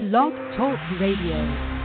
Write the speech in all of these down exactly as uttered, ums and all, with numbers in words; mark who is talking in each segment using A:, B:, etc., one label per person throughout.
A: Blog Talk Radio.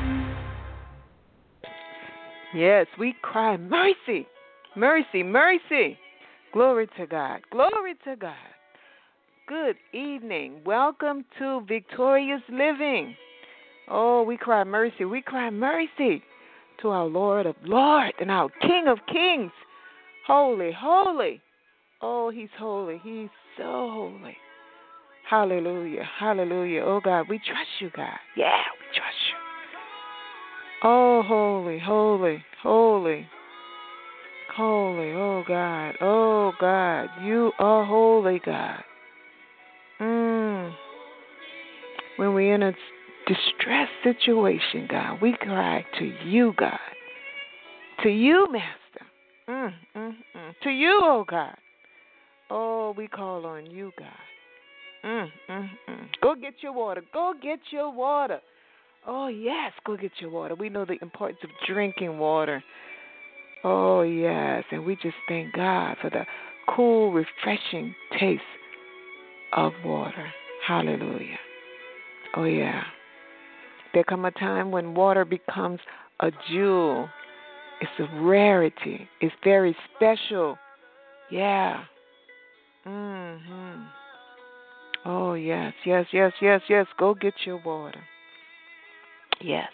B: Yes, we cry mercy, mercy, mercy. Glory to God, glory to God. Good evening. Welcome to Victorious Living. Oh, we cry mercy, we cry mercy to our Lord of Lords and our King of Kings. Holy, holy. Oh, he's holy. He's so holy. Hallelujah, hallelujah. Oh, God, we trust you, God. Yeah, we trust you. Oh, holy, holy, holy, holy. Oh, God, oh, God, you are holy, God. Mm. When we're in a distressed situation, God, we cry to you, God. To you, Master. Mm, mm, mm. To you, oh, God. Oh, we call on you, God. Mm, mm, mm. Go get your water. Go get your water. Oh, yes, go get your water. We know the importance of drinking water. Oh, yes, and we just thank God for the cool, refreshing taste of water. Hallelujah. Oh, yeah. There come a time when water becomes a jewel. It's a rarity. It's very special. Yeah. Mm-hmm. Oh, yes, yes, yes, yes, yes. Go get your water. Yes.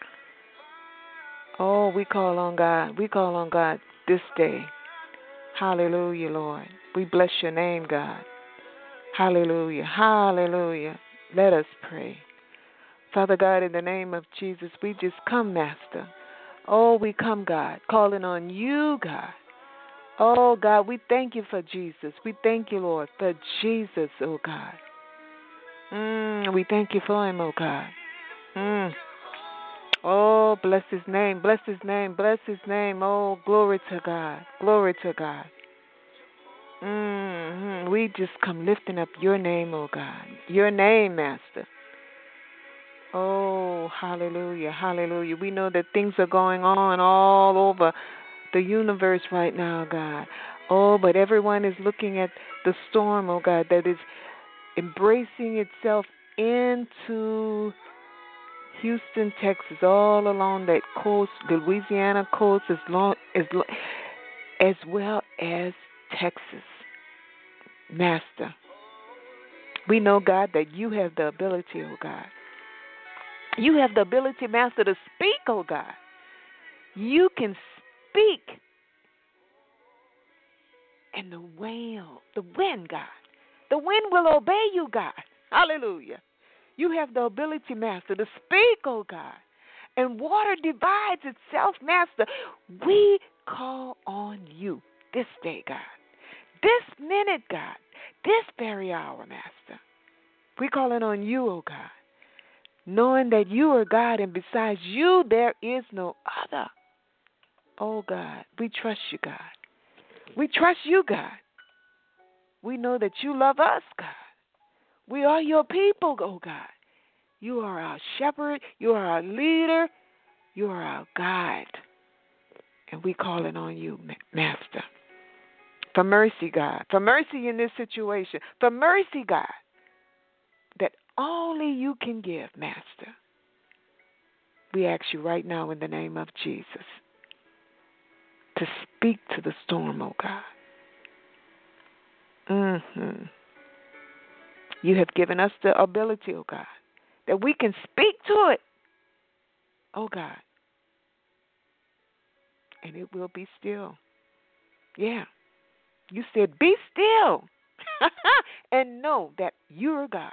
B: Oh, we call on God. We call on God this day. Hallelujah, Lord. We bless your name, God. Hallelujah. Hallelujah. Let us pray. Father God, in the name of Jesus, we just come, Master. Oh, we come, God, calling on you, God. Oh, God, we thank you for Jesus. We thank you, Lord, for Jesus, oh, God. Mm, we thank you for him, oh, God. Mm. Oh, bless his name, bless his name, bless his name. Oh, glory to God, glory to God. Mm-hmm. We just come lifting up your name, oh God, your name, Master. Oh, hallelujah, hallelujah. We know that things are going on all over the universe right now, God. Oh, but everyone is looking at the storm, oh God, that is embracing itself into Houston, Texas, all along that coast, the Louisiana coast, as long as as well as Texas. Master, we know, God, that you have the ability, oh God. You have the ability, Master, to speak, oh God. You can speak, and the wind, the wind, God, the wind will obey you, God. Hallelujah. You have the ability, Master, to speak, oh God. And water divides itself, Master. We call on you this day, God. This minute, God. This very hour, Master. We're calling on you, oh God. Knowing that you are God and besides you there is no other. Oh God, we trust you, God. We trust you, God. We know that you love us, God. We are your people, oh God. You are our shepherd. You are our leader. You are our guide. And we calling on you, Master. For mercy, God. For mercy in this situation. For mercy, God. That only you can give, Master. We ask you right now in the name of Jesus to speak to the storm, oh God. Mm-hmm. You have given us the ability, oh God, that we can speak to it, oh God, and it will be still. Yeah. You said, be still and know that you're God,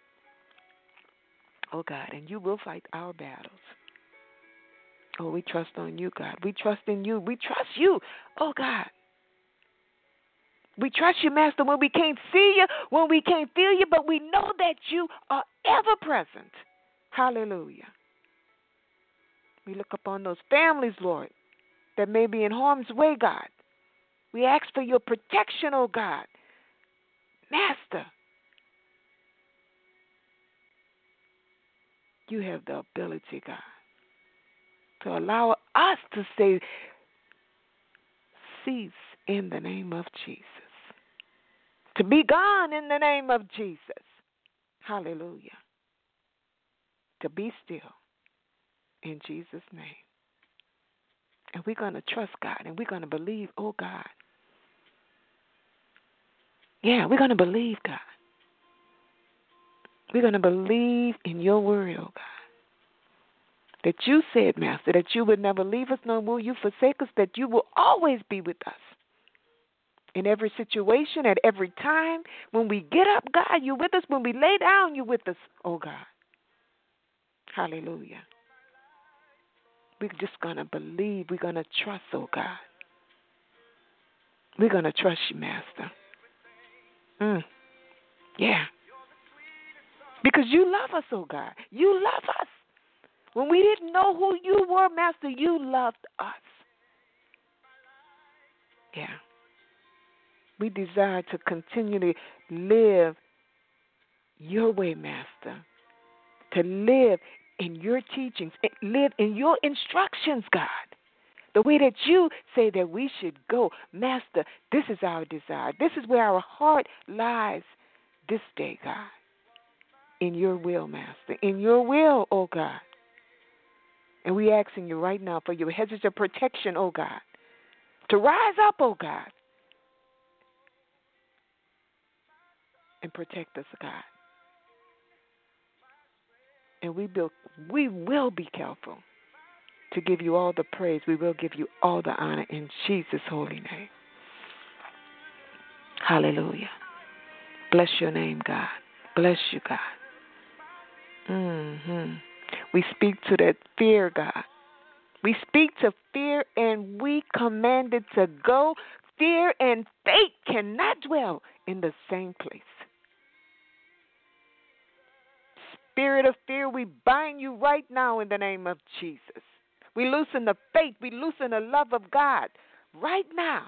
B: oh God, and you will fight our battles. Oh, we trust on you, God. We trust in you. We trust you, oh God. We trust you, Master, when we can't see you, when we can't feel you, but we know that you are ever present. Hallelujah. We look upon those families, Lord, that may be in harm's way, God. We ask for your protection, oh God. Master, you have the ability, God, to allow us to say, cease in the name of Jesus. To be gone in the name of Jesus. Hallelujah. to be still in Jesus' name. And we're going to trust God, and we're going to believe, oh God. Yeah, we're going to believe, God. We're going to believe in your word, oh God. That you said, Master, that you would never leave us, nor will you forsake us, that you will always be with us. In every situation, at every time, when we get up, God, you're with us. When we lay down, you're with us, oh God. Hallelujah. We're just going to believe. We're going to trust, oh God. We're going to trust you, Master. Mm. Yeah. Because you love us, oh God. You love us. When we didn't know who you were, Master, you loved us. Yeah. We desire to continually live your way, Master. To live in your teachings, live in your instructions, God. The way that you say that we should go. Master, this is our desire. This is where our heart lies this day, God. In your will, Master. In your will, oh God. And we asking you right now for your hedges of protection, oh God. To rise up, oh God. And protect us, God. And we will, we will be careful to give you all the praise. We will give you all the honor in Jesus' holy name. Hallelujah. Bless your name, God. Bless you, God. Mm-hmm. We speak to that fear, God. We speak to fear and we command it to go. Fear and faith cannot dwell in the same place. Spirit of fear, we bind you right now in the name of Jesus. We loosen the faith. We loosen the love of God right now.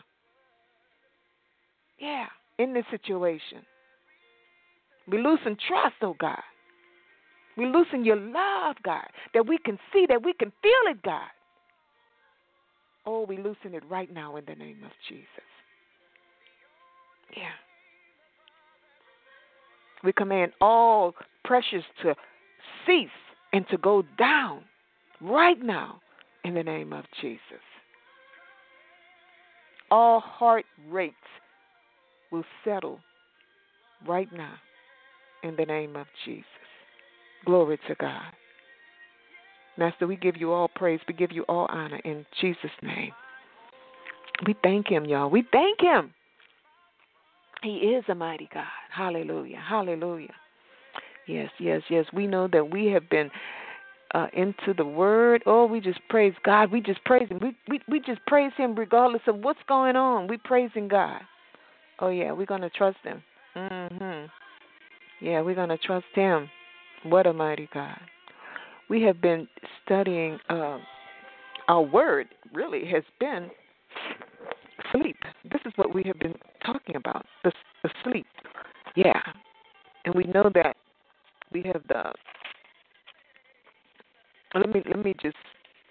B: Yeah, in this situation. We loosen trust, oh God. We loosen your love, God, that we can see, that we can feel it, God. Oh, we loosen it right now in the name of Jesus. Yeah. We command all pressures to cease and to go down right now in the name of Jesus. All heart rates will settle right now in the name of Jesus. Glory to God. Master, we give you all praise. We give you all honor in Jesus' name. We thank him, y'all. We thank him. He is a mighty God. Hallelujah. Hallelujah. Yes, yes, yes. We know that we have been uh, into the word. Oh, we just praise God. We just praise him. We, we, we just praise him regardless of what's going on. We praising God. Oh, yeah, we're going to trust him. Mm-hmm. Yeah, we're going to trust him. What a mighty God. We have been studying, uh, our word really has been sleep. This is what we have been talking about, the, the sleep. Yeah. And we know that we have the, let me, let me just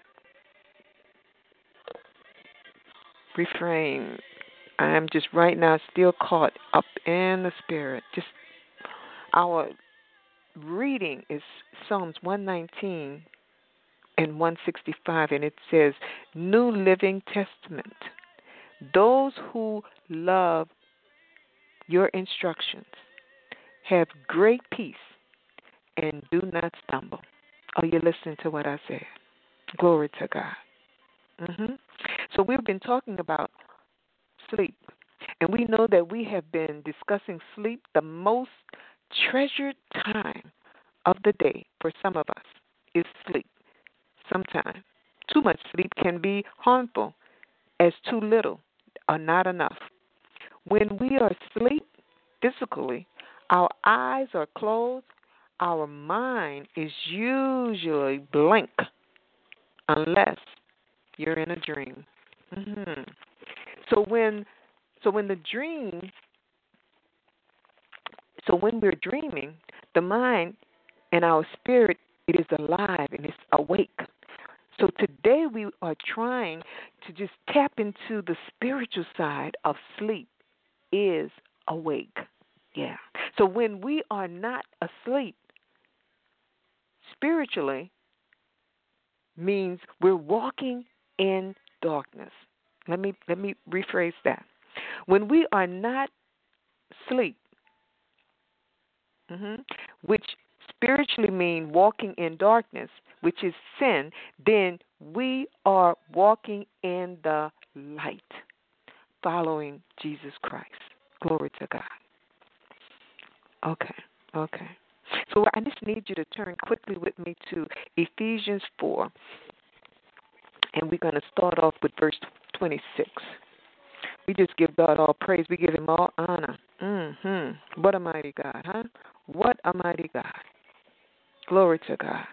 B: refrain. I am just right now still caught up in the spirit. Just our reading is Psalms one nineteen and one sixty-five, and it says, New Living Testament. Those who love your instructions have great peace and do not stumble. Are you listening to what I said? Glory to God. Mm-hmm. So we've been talking about sleep, and we know that we have been discussing sleep, the most treasured time of the day for some of us is sleep. Sometimes too much sleep can be harmful as too little or not enough. When we are asleep physically, our eyes are closed, our mind is usually blank unless you're in a dream. Mm-hmm. So when so when the dream so when we're dreaming, the mind and our spirit, it is alive and it's awake. So today we are trying to just tap into the spiritual side of sleep is awake. Yeah. So when we are not asleep, spiritually means we're walking in darkness. Let me let me rephrase that. When we are not asleep, hmm which spiritually mean walking in darkness, which is sin, then we are walking in the light, following Jesus Christ. Glory to God. Okay, okay. So I just need you to turn quickly with me to Ephesians four, and we're going to start off with verse twenty-six. We just give God all praise. We give him all honor. Mm-hmm. What a mighty God, huh? What a mighty God. Glory to God.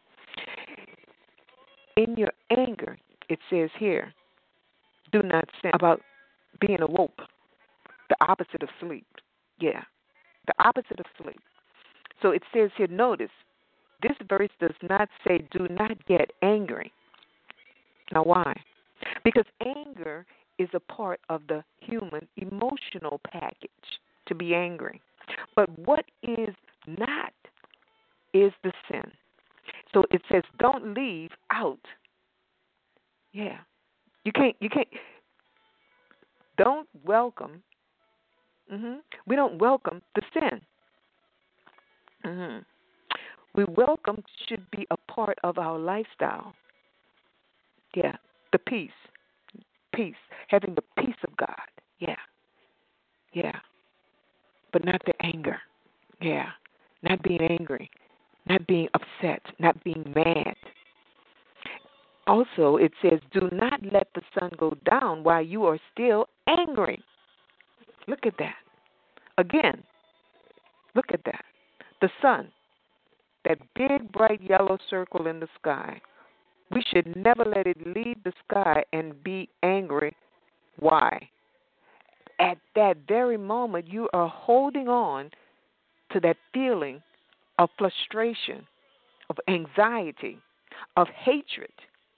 B: In your anger, it says here, do not sin. About being awoke, the opposite of sleep. Yeah, the opposite of sleep. So it says here, notice, this verse does not say do not get angry. Now why? Because anger is a part of the human emotional package, to be angry. But what is not is the sin. So it says don't leave out. Yeah. You can't, you can't, don't welcome, hmm we don't welcome the sin. hmm We welcome should be a part of our lifestyle. Yeah, the peace, peace, having the peace of God. Yeah, yeah, but not the anger. Yeah, not being angry, not being upset, not being mad. Also, it says, do not let the sun go down while you are still angry. Look at that. Again, look at that. The sun, that big, bright yellow circle in the sky, we should never let it leave the sky and be angry. Why? At that very moment, you are holding on to that feeling of frustration, of anxiety, of hatred.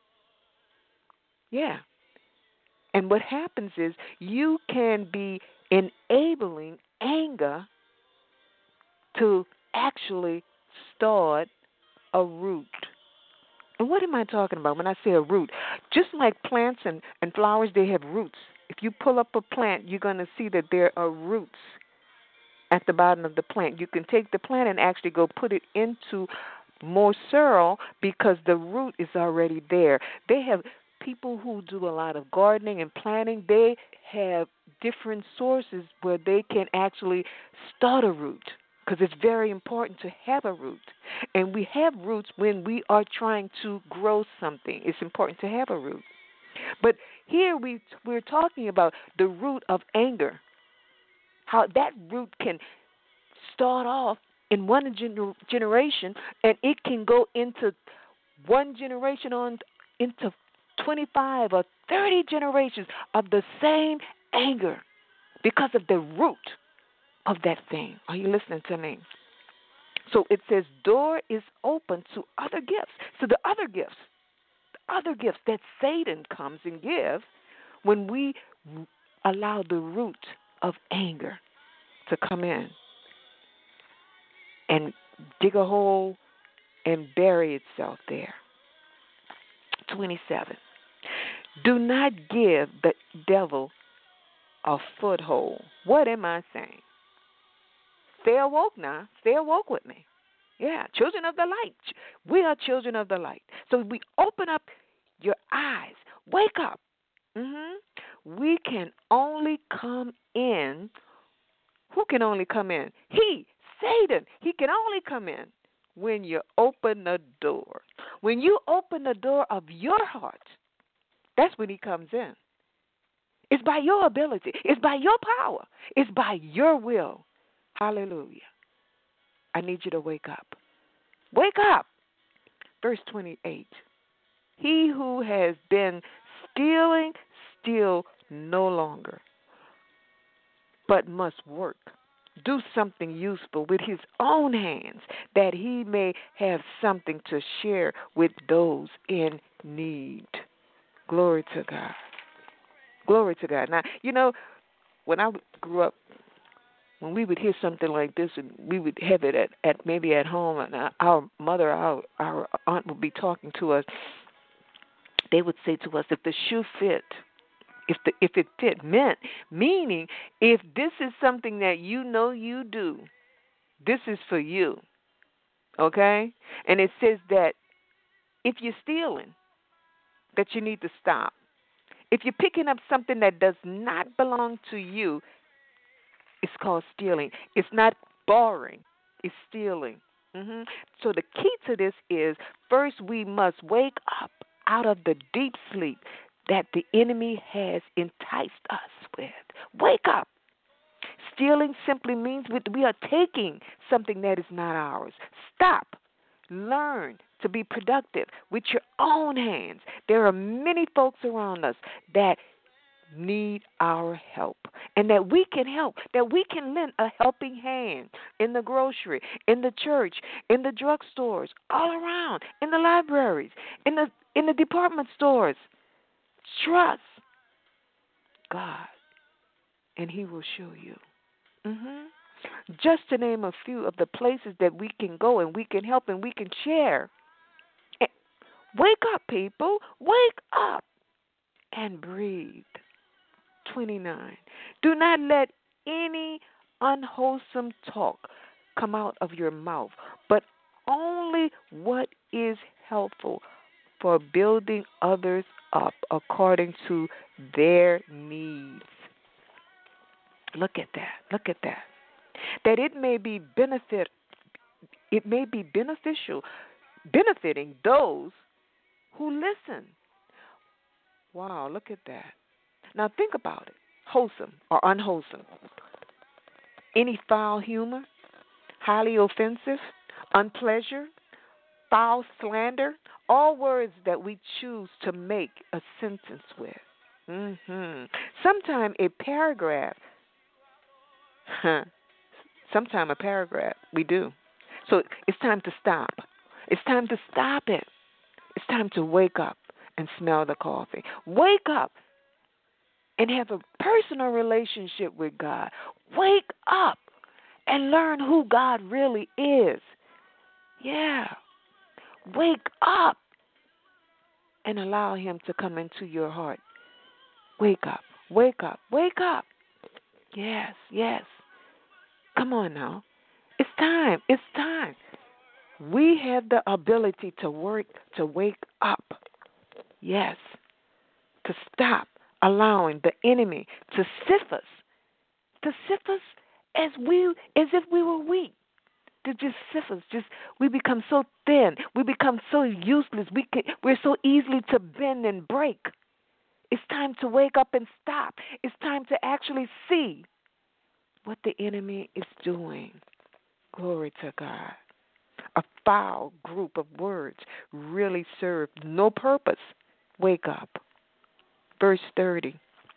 B: Yeah. And what happens is you can be enabling anger to actually start a root. And what am I talking about when I say a root? Just like plants and, and flowers, they have roots. If you pull up a plant, you're going to see that there are roots at the bottom of the plant. You can take the plant and actually go put it into more soil because the root is already there. They have people who do a lot of gardening and planting. They have different sources where they can actually start a root, because it's very important to have a root. And we have roots when we are trying to grow something. It's important to have a root. But here we, we're talking about the root of anger, how that root can start off in one gener- generation, and it can go into one generation on into twenty-five or thirty generations of the same anger because of the root of that thing. Are you listening to me? So it says door is open to other gifts. So the other gifts, the other gifts that Satan comes and gives when we allow the root of anger to come in and dig a hole and bury itself there. twenty-seven. Do not give the devil a foothold. What am I saying? Stay awoke now. Stay awoke with me. Yeah, children of the light. We are children of the light. So we open up your eyes. Wake up. Mm-hmm. We can only come in. Who can only come in? He, Satan. He can only come in when you open the door. When you open the door of your heart, that's when he comes in. It's by your ability. It's by your power. It's by your will. Hallelujah. I need you to wake up. Wake up. Verse twenty-eight. He who has been stealing, steal no longer, but must work. Do something useful with his own hands, that he may have something to share with those in need. Glory to God. Glory to God. Now, you know, when I grew up, when we would hear something like this, and we would have it at, at maybe at home, and our mother, our our aunt would be talking to us. They would say to us, "If the shoe fit, if the if it fit," meant meaning if this is something that you know you do, this is for you, okay? And it says that if you're stealing, that you need to stop. If you're picking up something that does not belong to you, it's called stealing. It's not borrowing. It's stealing. hmm So the key to this is, first we must wake up out of the deep sleep that the enemy has enticed us with. Wake up. Stealing simply means we are taking something that is not ours. Stop. Learn to be productive with your own hands. There are many folks around us that need our help, and that we can help, that we can lend a helping hand in the grocery, in the church, in the drugstores, all around, in the libraries, in the in the department stores. Trust God, and He will show you. hmm Just to name a few of the places that we can go and we can help and we can share. Wake up, people. Wake up and breathe. twenty-nine. Do not let any unwholesome talk come out of your mouth, but only what is helpful for building others up according to their needs. Look at that. Look at that. That it may be benefit it may be beneficial, benefiting those who listen. Wow, look at that. Now think about it. Wholesome or unwholesome. Any foul humor, highly offensive, unpleasure, foul slander, all words that we choose to make a sentence with. Mm-hmm. Sometimes a paragraph, sometimes a paragraph, we do. So it's time to stop. It's time to stop it. It's time to wake up and smell the coffee. Wake up and have a personal relationship with God. Wake up and learn who God really is. Yeah. Wake up and allow Him to come into your heart. Wake up. Wake up. Wake up. Yes, yes. Come on now. It's time. It's time. We have the ability to work, to wake up. Yes. To stop allowing the enemy to sift us. To sift us as we as if we were weak. To just sift us. Just we become so thin. We become so useless. We can, we're so easily to bend and break. It's time to wake up and stop. It's time to actually see what the enemy is doing. Glory to God. A foul group of words really serve no purpose. Wake up. Verse thirty.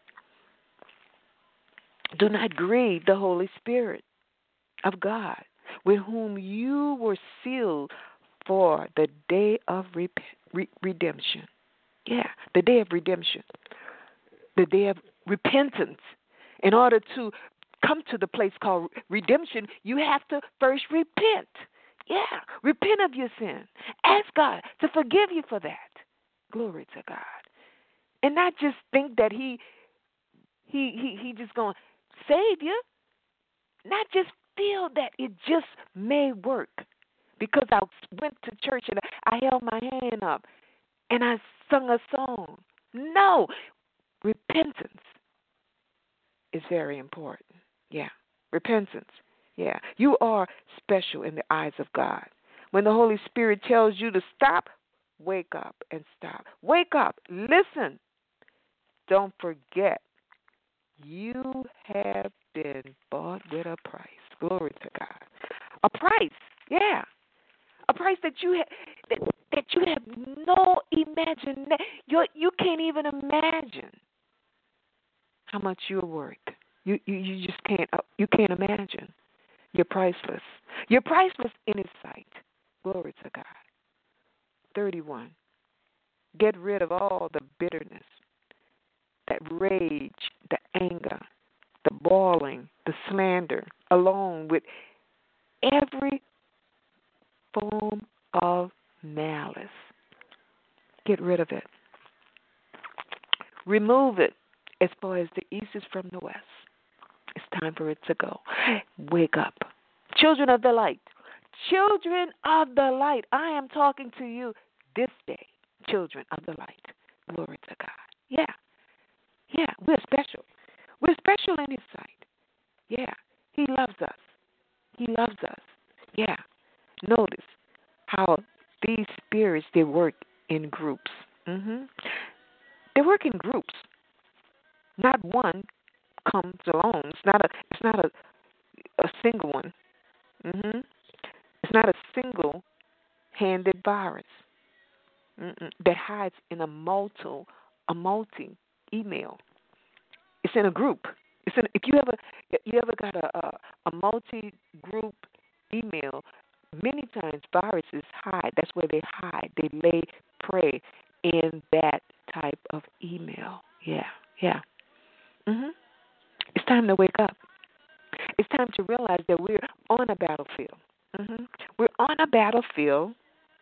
B: Do not grieve the Holy Spirit of God, with whom you were sealed for the day of rep- re- redemption. Yeah, the day of redemption. The day of repentance. In order to come to the place called redemption, you have to first repent. Yeah, repent of your sin. Ask God to forgive you for that. Glory to God. And not just think that he he he he just going to save you. Not just feel that it just may work because I went to church and I held my hand up and I sung a song. No, repentance is very important. Yeah, repentance. Yeah, you are special in the eyes of God. When the Holy Spirit tells you to stop, wake up and stop. Wake up. Listen. Don't forget, you have been bought with a price. Glory to God. A price, yeah. A price that you ha- that, that you have no imagination. You you can't even imagine how much you're worth. You you, you just can't uh, you can't imagine. You're priceless. You're priceless in His sight. Glory to God. thirty-one. Get rid of all the bitterness, that rage, the anger, the bawling, the slander along with every form of malice. Get rid of it. Remove it as far as the east is from the west. It's time for it to go. Wake up. Children of the light. Children of the light. I am talking to you this day. Children of the light. Glory to God. Yeah. Yeah, we're special. We're special in His sight. Yeah. He loves us. He loves us. Yeah. Notice how these spirits, they work in groups. Mm-hmm. They work in groups. Not one comes alone. It's not a. It's not a, a single one. Mm-hmm. It's not a single-handed virus Mm-mm. that hides in a multi, a multi email. It's in a group. It's in. If you ever, you ever got a a, a multi-group email, many times viruses hide. That's where they hide. They lay prey in that type of email. Yeah, yeah. Mhm. It's time to wake up. It's time to realize that we're on a battlefield. Mhm. We're on a battlefield,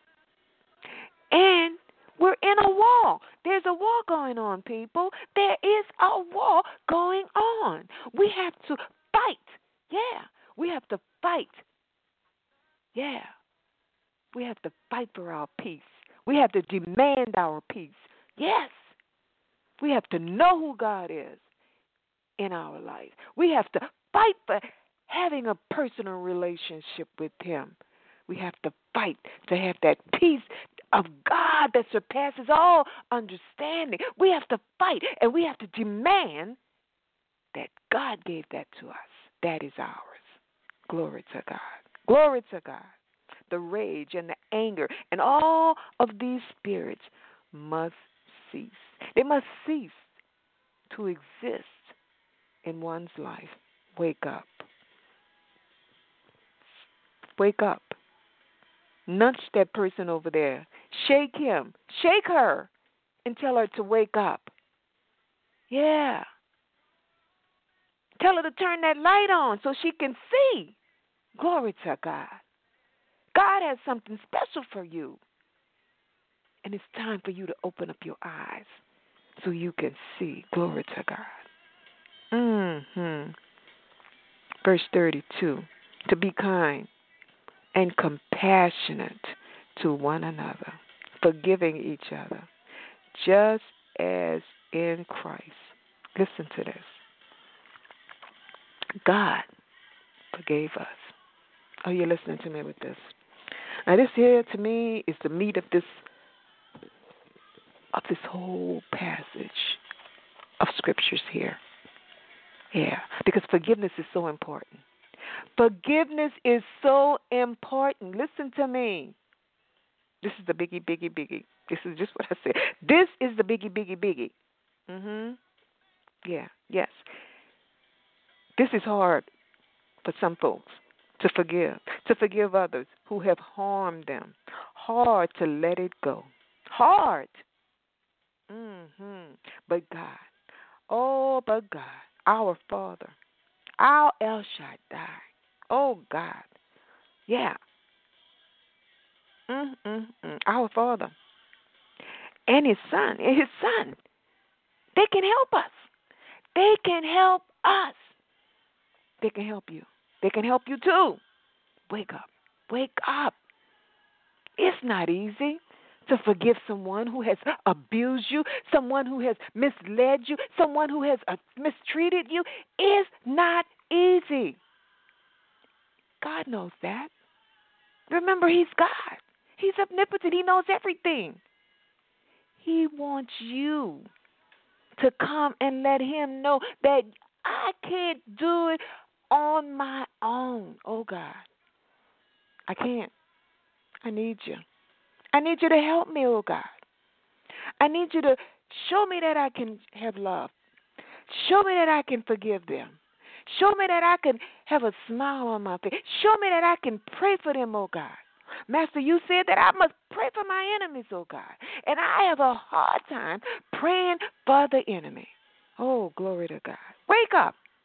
B: and we're in a war. There's a war going on, people. There is a war going on. We have to fight. Yeah, we have to fight. Yeah, we have to fight for our peace. We have to demand our peace. Yes, we have to know who God is in our life. We have to fight for having a personal relationship with Him. We have to fight to have that peace of God that surpasses all understanding. We have to fight, and we have to demand that God gave that to us. That is ours. Glory to God. Glory to God. The rage and the anger and all of these spirits must cease. They must cease to exist in one's life. Wake up. Wake up. Nudge that person over there. Shake him. Shake her and tell her to wake up. Yeah. Tell her to turn that light on so she can see. Glory to God. God has something special for you. And it's time for you to open up your eyes so you can see. Glory to God. Mm-hmm. Verse thirty-two. To be kind and compassionate to one another, forgiving each other, just as in Christ. Listen to this. God forgave us. Are you listening to me with this? Now, this here to me is the meat of this of this whole passage of scriptures here. Yeah, because forgiveness is so important. Forgiveness is so important. Listen to me. This is the biggie, biggie, biggie. This is just what I said. This is the biggie, biggie, biggie. Mhm. Yeah. Yes. This is hard for some folks to forgive, to forgive others who have harmed them. Hard to let it go. Hard. Mhm. But God, oh, but God, our Father, our El Shaddai, oh God, yeah, mm, mm, mm. Our Father and His Son, and His Son, they can help us. They can help us. They can help you. They can help you too. Wake up. Wake up. It's not easy to forgive someone who has abused you, someone who has misled you, someone who has uh, mistreated you. It's not easy. God knows that. Remember, He's God. He's omnipotent. He knows everything. He wants you to come and let Him know that I can't do it on my own. Oh, God. I can't. I need you. I need you to help me, oh, God. I need you to show me that I can have love. Show me that I can forgive them. Show me that I can have a smile on my face. Show me that I can pray for them, oh, God. Master, you said that I must pray for my enemies, oh, God. And I have a hard time praying for the enemy. Oh, glory to God. Wake up.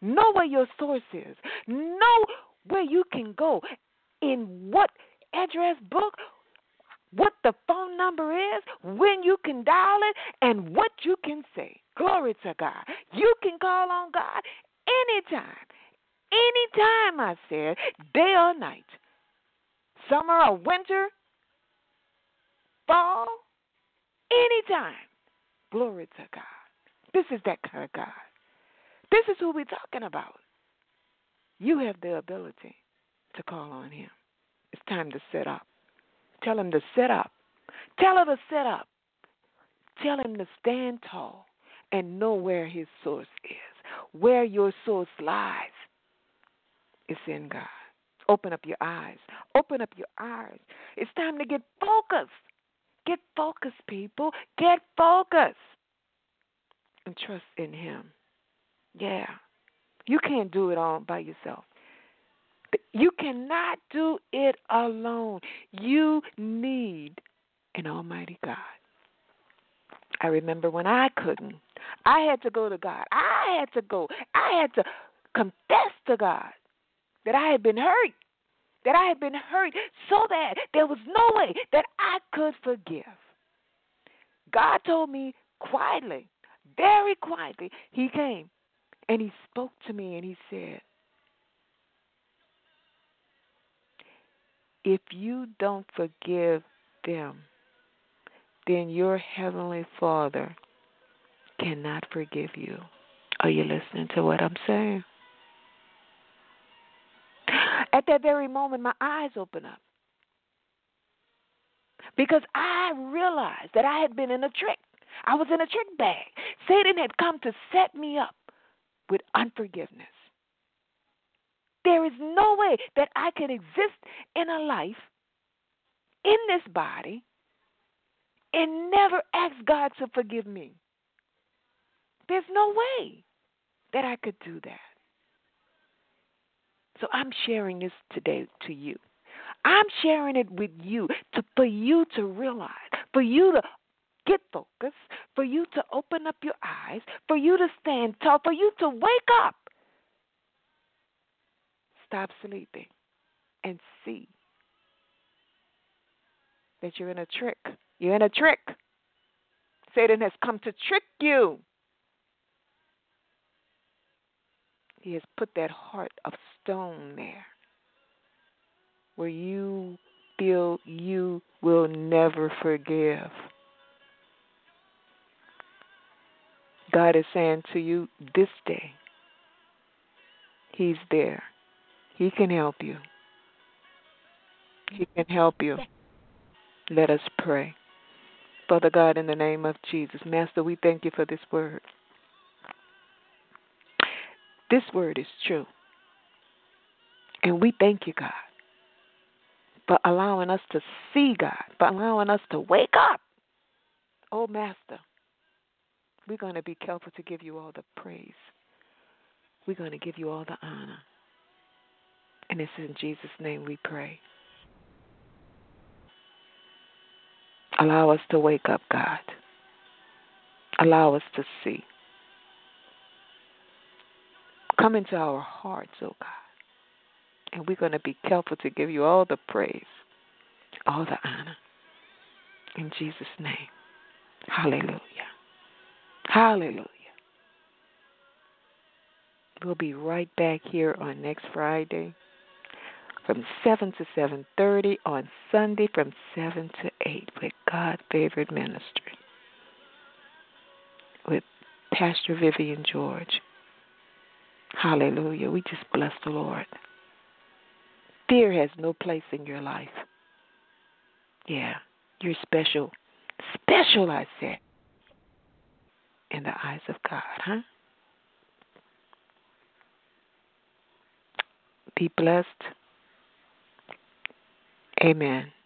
B: Know where your source is. Know where you can go, in what address book, what the phone number is, when you can dial it, and what you can say. Glory to God. You can call on God anytime. Anytime, I said, day or night, summer or winter, fall, anytime. Glory to God. This is that kind of God. This is who we're talking about. You have the ability to call on him. It's time to sit up. Tell him to sit up. Tell her to sit up. Tell him to stand tall and know where his source is, where your source lies. It's in God. Open up your eyes. Open up your eyes. It's time to get focused. Get focused, people. Get focused. And trust in him. Yeah. You can't do it all by yourself. You cannot do it alone. You need an almighty God. I remember when I couldn't. I had to go to God. I had to go. I had to confess to God that I had been hurt, that I had been hurt so bad there was no way that I could forgive. God told me quietly, very quietly, he came and he spoke to me and he said, if you don't forgive them, then your heavenly Father cannot forgive you. Are you listening to what I'm saying? At that very moment, my eyes opened up because I realized that I had been in a trick. I was in a trick bag. Satan had come to set me up with unforgiveness. There is no way that I can exist in a life, in this body, and never ask God to forgive me. There's no way that I could do that. So I'm sharing this today to you. I'm sharing it with you to, for you to realize, for you to get focused, for you to open up your eyes, for you to stand tall, for you to wake up. Stop sleeping and see that you're in a trick. You're in a trick. Satan has come to trick you. He has put that heart of stone there where you feel you will never forgive. God is saying to you this day, he's there. He can help you. He can help you. Let us pray. Father God, in the name of Jesus, Master, we thank you for this word. This word is true. And we thank you, God, for allowing us to see, God, for allowing us to wake up. Oh, Master, we're going to be careful to give you all the praise. We're going to give you all the honor. And it's in Jesus' name we pray. Allow us to wake up, God. Allow us to see. Come into our hearts, oh God. And we're going to be careful to give you all the praise, all the honor. In Jesus' name. Hallelujah. Hallelujah. We'll be right back here on next Friday from seven to seven thirty, on Sunday from seven to eight with God-Favored Ministry with Pastor Vivian George. Hallelujah. We just bless the Lord. Fear has no place in your life. Yeah, you're special. Special, I said, in the eyes of God, huh? Be blessed. Amen.